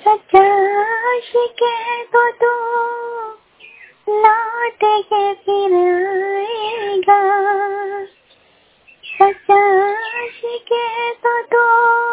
सच्चा आशिक है तो लौट के फिर आएगा। सच्चा आशिक है तो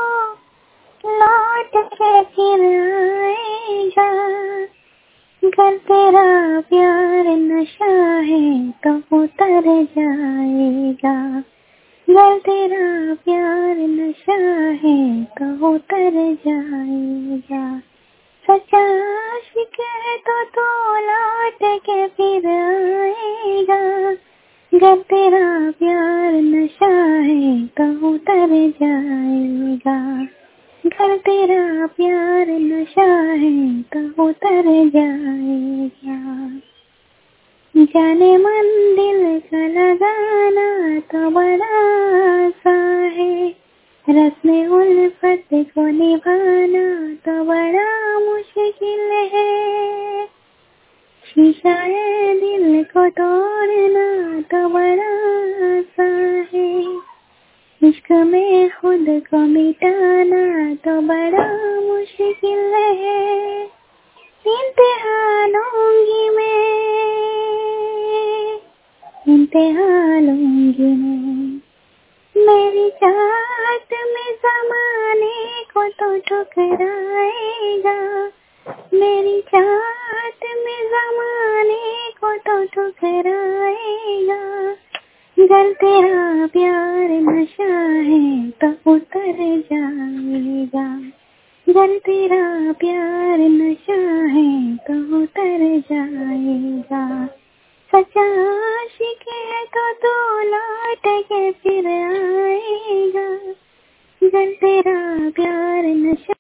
लौट के फिर आएगा। अगर तेरा प्यार नशा है तो उतर जाएगा। अगर तेरा प्यार नशा है तो उतर जाएगा। सच्चा आशिक है तो लौट के फिर आएगा। अगर तेरा प्यार नशा है तो उतर जाएगा। अगर तेरा प्यार नशा है तो उतर जाएगा। जाने मन दिल का लगाना तो बड़ा आसान है। रस्म उल्फत को निभाना तो बड़ा मुश्किल है। शीशा है दिल को तोड़ना तो बड़ा आसान है। इश्क में खुद को मिटाना तो बड़ा मुश्किल है। इम्तिहान लूंगी मैं। मेरी चाहत में ज़माने को तो ठुकराएगा। मेरी चाहत में ज़माने को तो ठुकराएगा। अगर तेरा प्यार नशा है तो उतर जाएगा। अगर तेरा प्यार नशा है तो उतर जाएगा। सच्चा आशिक है तो लौट के फिर आएगा। अगर तेरा प्यार नशा